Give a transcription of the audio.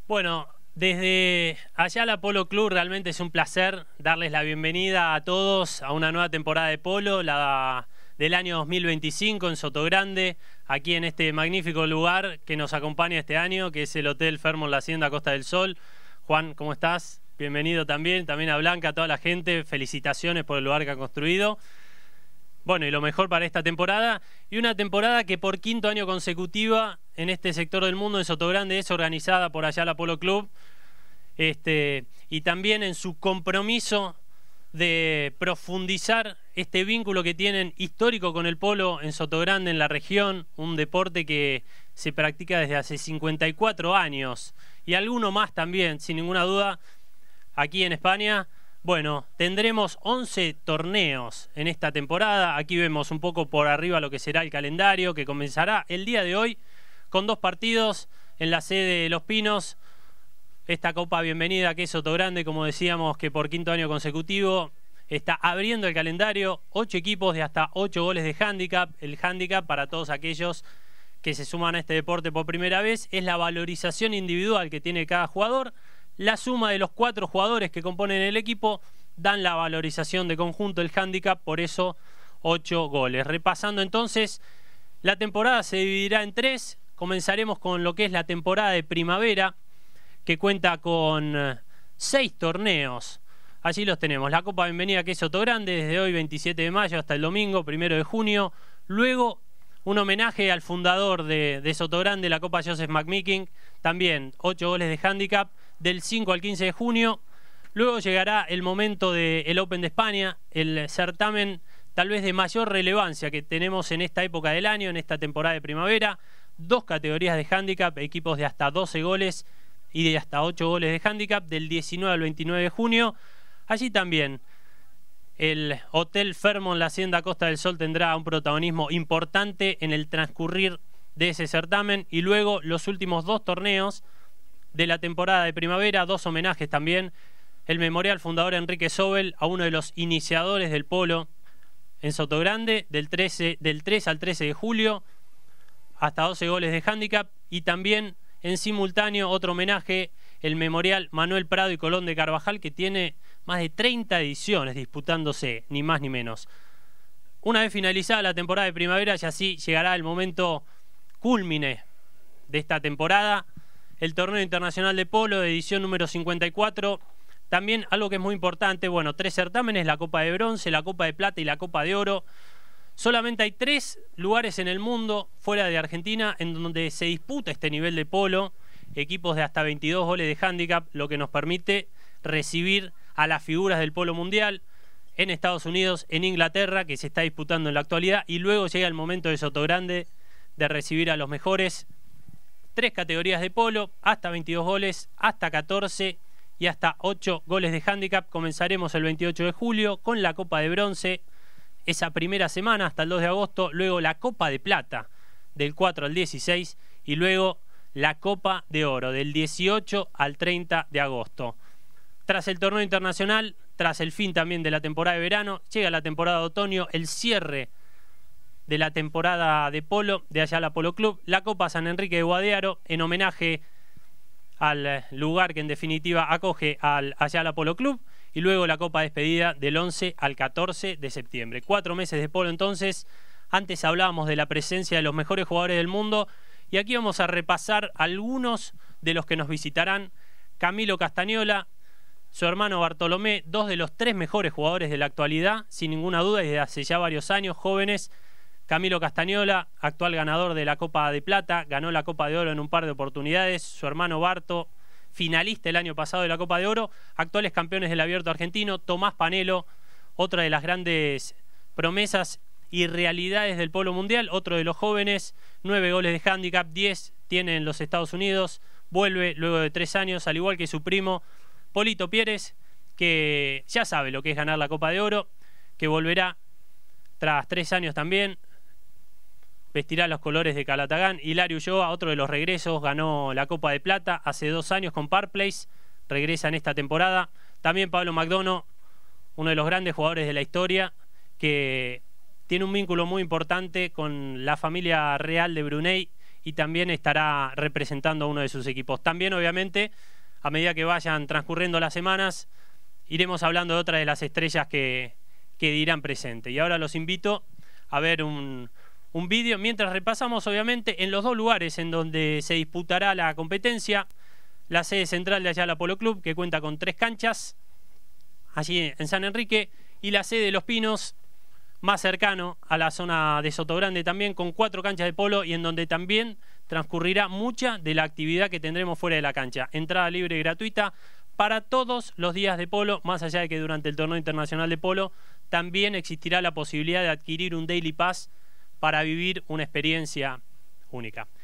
Bueno, desde Ayala Polo Club realmente es un placer darles la bienvenida a todos a una nueva temporada de polo, la del año 2025 en Sotogrande, aquí en este magnífico lugar que nos acompaña este año, que es el Hotel Fairmont La Hacienda Costa del Sol. Juan, ¿cómo estás? Bienvenido también a Blanca, a toda la gente, felicitaciones por el lugar que han construido. Bueno, y lo mejor para esta temporada, y una temporada que por quinto año consecutiva en este sector del mundo, en Sotogrande, es organizada por Ayala Polo Club, y también en su compromiso de profundizar este vínculo que tienen histórico con el polo en Sotogrande, en la región, un deporte que se practica desde hace 54 años, y alguno más también, sin ninguna duda, aquí en España. Bueno, tendremos 11 torneos en esta temporada. Aquí vemos un poco por arriba lo que será el calendario, que comenzará el día de hoy con 2 partidos en la sede de Los Pinos. Esta Copa Bienvenida, que es Sotogrande, como decíamos, que por quinto año consecutivo está abriendo el calendario. 8 equipos de hasta 8 goles de handicap. El handicap, para todos aquellos que se suman a este deporte por primera vez, es la valorización individual que tiene cada jugador. La suma de los 4 jugadores que componen el equipo dan la valorización de conjunto, el handicap, por eso 8 goles. Repasando entonces, la temporada se dividirá en 3. Comenzaremos con lo que es la temporada de primavera, que cuenta con 6 torneos. Allí los tenemos. La Copa Bienvenida, que es Sotogrande, desde hoy 27 de mayo hasta el domingo 1 de junio. Luego, un homenaje al fundador de Sotogrande, la Copa Joseph McMeeking, también 8 goles de handicap, del 5 al 15 de junio. Luego llegará el momento del Open de España, el certamen tal vez de mayor relevancia que tenemos en esta época del año, en esta temporada de primavera. 2 categorías de handicap, equipos de hasta 12 goles y de hasta 8 goles de handicap, del 19 al 29 de junio. Allí también el Hotel Fairmont La Hacienda Costa del Sol tendrá un protagonismo importante en el transcurrir de ese certamen. Y luego los últimos 2 torneos de la temporada de primavera, 2 homenajes también. El Memorial Fundador Enrique Sobel, a uno de los iniciadores del polo en Sotogrande, del 3 al 13 de julio, hasta 12 goles de handicap. Y también en simultáneo otro homenaje, el Memorial Manuel Prado y Colón de Carvajal, que tiene más de 30 ediciones disputándose, ni más ni menos. Una vez finalizada la temporada de primavera, y así llegará el momento cúlmine de esta temporada, el Torneo Internacional de Polo de edición número 54. También algo que es muy importante, bueno, 3 certámenes, la Copa de Bronce, la Copa de Plata y la Copa de Oro. Solamente hay 3 lugares en el mundo, fuera de Argentina, en donde se disputa este nivel de polo, equipos de hasta 22 goles de handicap, lo que nos permite recibir a las figuras del polo mundial en Estados Unidos, en Inglaterra, que se está disputando en la actualidad, y luego llega el momento de Sotogrande de recibir a los mejores. 3 categorías de polo, hasta 22 goles, hasta 14 y hasta 8 goles de handicap. Comenzaremos el 28 de julio con la Copa de Bronce, esa primera semana hasta el 2 de agosto, luego la Copa de Plata del 4 al 16 y luego la Copa de Oro del 18 al 30 de agosto. Tras el torneo internacional, tras el fin también de la temporada de verano, llega la temporada de otoño, el cierre de la temporada de polo de Ayala Polo Club, la Copa San Enrique de Guadiaro, en homenaje al lugar que en definitiva acoge al Ayala Polo Club, y luego la Copa Despedida del 11 al 14 de septiembre. 4 meses de polo entonces. Antes hablábamos de la presencia de los mejores jugadores del mundo, y aquí vamos a repasar algunos de los que nos visitarán. Camilo Castañola, su hermano Bartolomé, 2 de los 3 mejores jugadores de la actualidad, sin ninguna duda, desde hace ya varios años, jóvenes. Camilo Castañola, actual ganador de la Copa de Plata, ganó la Copa de Oro en un par de oportunidades. Su hermano Barto, finalista el año pasado de la Copa de Oro. Actuales campeones del Abierto Argentino. Tomás Panelo, otra de las grandes promesas y realidades del polo mundial, otro de los jóvenes. 9 goles de handicap, 10 tiene en los Estados Unidos. Vuelve luego de 3 años, al igual que su primo Polito Pieres, que ya sabe lo que es ganar la Copa de Oro, que volverá tras 3 años también. Vestirá los colores de Calatagán. Hilario Ulloa, otro de los regresos, ganó la Copa de Plata hace 2 años con Park Place, regresa en esta temporada. También Pablo McDonough, uno de los grandes jugadores de la historia, que tiene un vínculo muy importante con la familia real de Brunei y también estará representando a uno de sus equipos. También, obviamente, a medida que vayan transcurriendo las semanas, iremos hablando de otras de las estrellas que dirán presente. Y ahora los invito a ver un vídeo, mientras repasamos, obviamente, en los dos lugares en donde se disputará la competencia. La sede central de Ayala Polo Club, que cuenta con 3 canchas, allí en San Enrique, y la sede de Los Pinos, más cercano a la zona de Sotogrande también, con 4 canchas de polo y en donde también transcurrirá mucha de la actividad que tendremos fuera de la cancha. Entrada libre y gratuita para todos los días de polo, más allá de que durante el torneo internacional de polo también existirá la posibilidad de adquirir un Daily Pass para vivir una experiencia única.